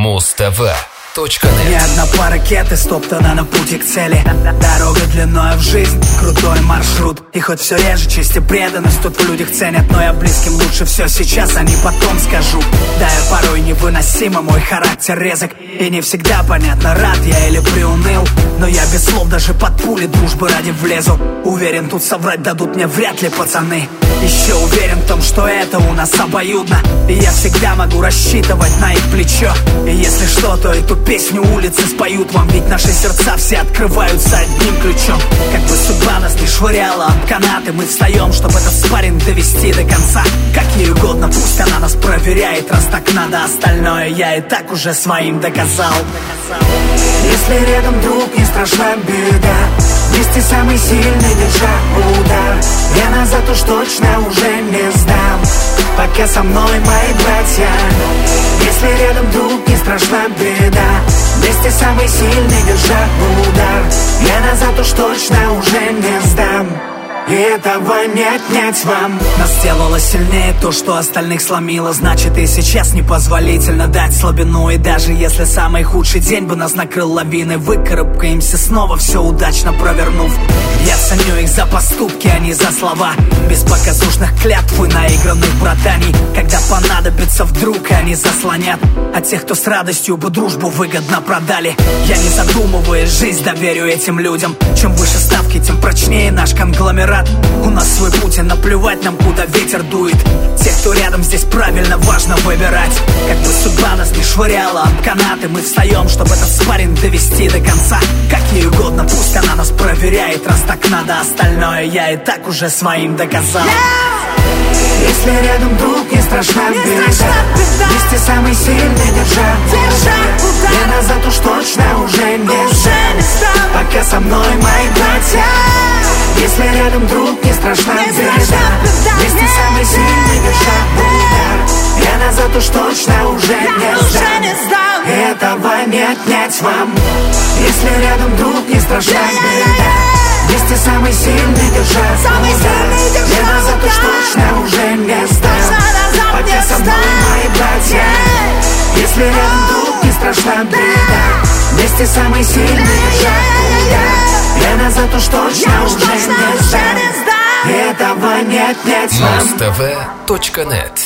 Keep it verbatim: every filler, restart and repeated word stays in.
Муз-ТВ точка нет. Ни одна пара ракеты стоптана на пути к цели. Дорога длиною в жизнь, крутой маршрут. И хоть все реже честь и преданность тут в людях ценят, но я близким лучше все сейчас, а не потом скажу. Да, я порой невыносимо, мой характер резок. И не всегда понятно, рад я или приуныл. Но я без слов даже под пули дружбы ради влезу. Уверен, тут соврать дадут мне вряд ли пацаны. Еще уверен в том, что это у нас обоюдно. И я всегда могу рассчитывать на их плечо. И если что, то эту песню улицы споют вам. Ведь наши сердца все открываются одним ключом. Как бы судьба нас не швыряла об канаты, мы встаем, чтобы этот спарринг довести до конца. Как ей угодно, пусть она нас проверяет. Раз так надо, остальное я и так уже своим доказал. Если рядом друг, не страшна беда. Вместе самый сильный, держа удар. Я назад уж точно уже не сдам. Пока со мной мои братья. Если рядом друг, не страшна беда. Вместе самый сильный, держа удар. Я назад уж точно уже не сдам. И этого не отнять вам. Нас сделало сильнее то, что остальных сломило. Значит, и сейчас непозволительно дать слабину. И даже если самый худший день бы нас накрыл лавиной, выкарабкаемся снова, все удачно провернув. Я ценю их за поступки, а не за слова. Без показушных клятв и наигранных братаний. Когда понадобится вдруг, они заслонят. А тех, кто с радостью бы дружбу выгодно продали. Я, не задумываясь, жизнь доверю этим людям. Чем выше ставки, тем прочнее наш конгломерат. У нас свой путь, и наплевать нам, куда ветер дует. Тех, кто рядом, здесь правильно важно выбирать. Как бы судьба нас не швыряла об канаты, мы встаем, чтобы этот спарринг довести до конца. Как ей угодно, пусть она нас проверяет. Раз так надо, остальное я и так уже своим доказал. Если рядом друг, не страшна беда. Вместе самый сильный, держа удар. Я назад уж точно уже не сдам. Пока со мной мои братья. Если рядом друг, не страшна беда. Вместе самый сильный, держа удар. Я назад уж точно уже не сдам. Этого не отнять вам. Если рядом друг, не страшна беда. Вместе самый сильный, держа удар. Я назад уж точно уже не сдам. Пока со мной мои братья. Если рядом друг, не страшна беда. Вместе самый сильный, держа удар. Я назад уж точно уже не сдам. Этого не отнять вам. Муз-ТВ точка нет.